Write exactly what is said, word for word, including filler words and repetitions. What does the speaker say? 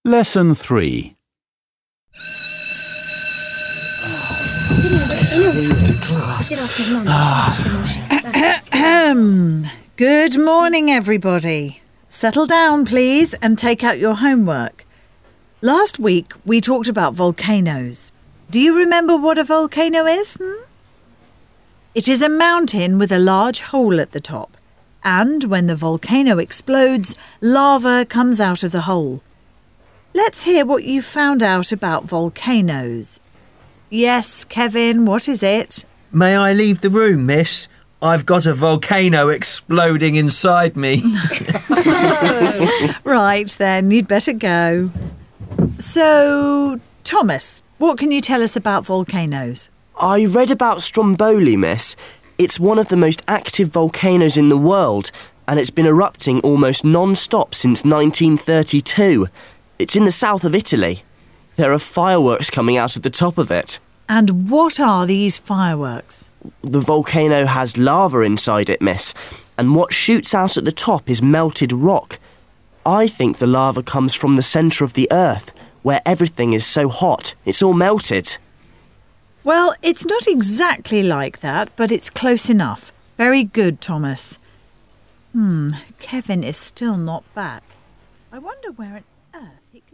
Lesson three. Good morning, everybody. Settle down, please, and take out your homework. Last week, we talked about volcanoes. Do you remember what a volcano is? Hmm? It is a mountain with a large hole at the top. And when the volcano explodes, lava comes out of the hole. Let's hear what you found out about volcanoes. Yes, Kevin, what is it? May I leave the room, miss? I've got a volcano exploding inside me. Right then, you'd better go. So, Thomas, what can you tell us about volcanoes? I read about Stromboli, miss. It's one of the most active volcanoes in the world, and it's been erupting almost non-stop since nineteen thirty-two. It's in the south of Italy. There are fireworks coming out of the top of it. And what are these fireworks? The volcano has lava inside it, miss, and what shoots out at the top is melted rock. I think the lava comes from the centre of the earth, where everything is so hot. It's all melted. Well, it's not exactly like that, but it's close enough. Very good, Thomas. Hmm, Kevin is still not back. I wonder where on earth he